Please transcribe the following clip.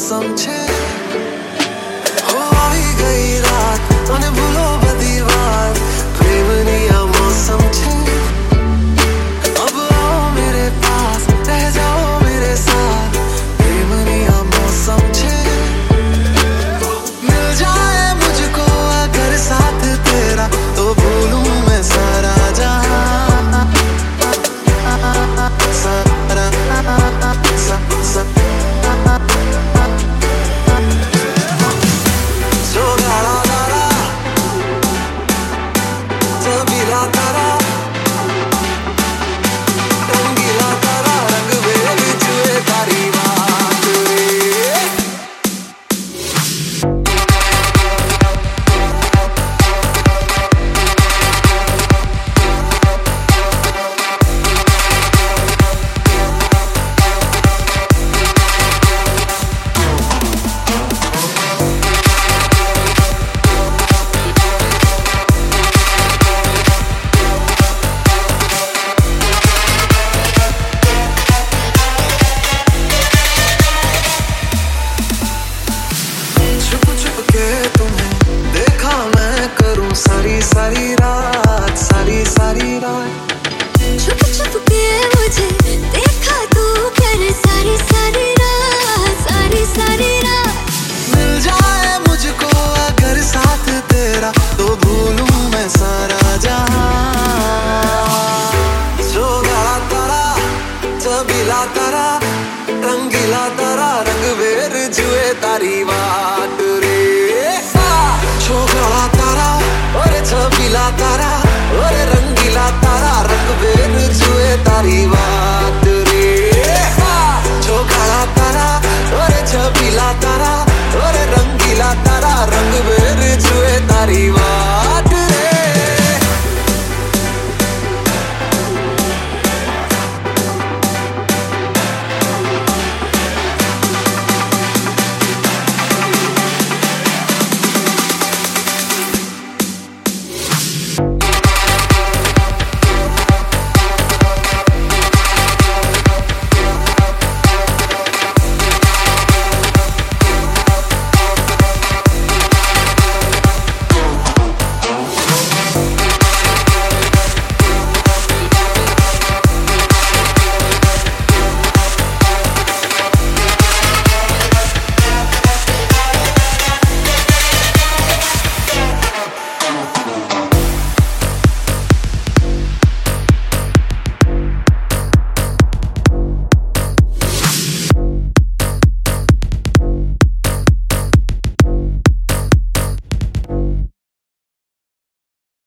मौसम छे हो આવી ગઈ રાત અને ભૂલો બધી વાત પ્રેમની આ मौसम छे अब आओ मेरे पास रह जाओ मेरे साथ प्रेमनी आ मौसम छे मिल जाए मुझको अगर साथ तेरा तो भूलूं मैं सारा जहां सारा जो गाड़ा गाड़ा चबीला तारा रंगीला तारा रंग बेर जुए तारी बात रे तुम्हें देखा मैं करूं सारी सारी रात छुप छुप के मुझे देखा तू कर सारी सारी रात मिल जाए मुझको अगर साथ तेरा तो भूलूं मैं सारा जहां जो गाड़ा तारा चबीला तारा रंगीला तारा रंग बेर जुए तारी बात रे छोकरा तारा और छबीला तारा और रंगीला तारा रंग बेर जुए तारी बात रे छोकरा तारा और छबीला तारा